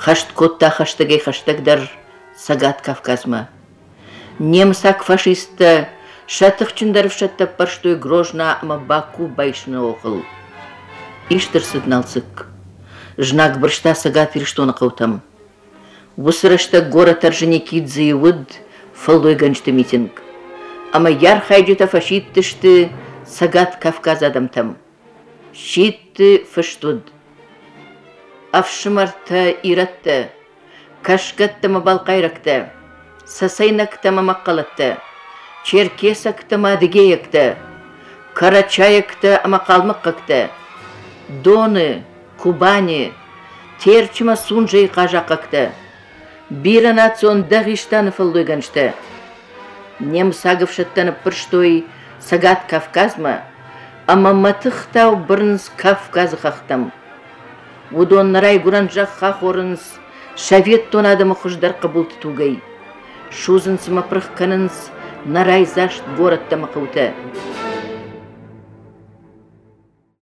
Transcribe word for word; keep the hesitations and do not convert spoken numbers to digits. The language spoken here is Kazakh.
Хашт котта хаштаге хаштагдар Сагат Кавказма. Немсак фашиста шатых чундаров шатта парштой Грозна ама Баку байшны оқыл. Иштір сыдналсык. Жнак біршта Сагат вирштона қаутам. Высырашта гора Торженикидзе и Уд фаллой ганшты митинг. Ама яр хайджета фашиттышты Сагат Кавказ адамтам. Шитты фаштуд. Авшымарта иратта, кашкаттама балқайракта, сасайнактама маққалатта, черкесактама адыгеякта, карачаякта амақалмаққакта, доны, кубани, терчима сунжай қажаққакта, биранацион дағиштаны фалдойганшта. Немсагавшаттаны пырштой Сагат Кавказма, ама матықтау бірінс Кавказы қақтам. Удон нарай гуранжақ хақ орынс, шавет тонадымы құждар қабылты тугай. Шузынсыма пырыққанынс, нарай зашт гораттамы қаута.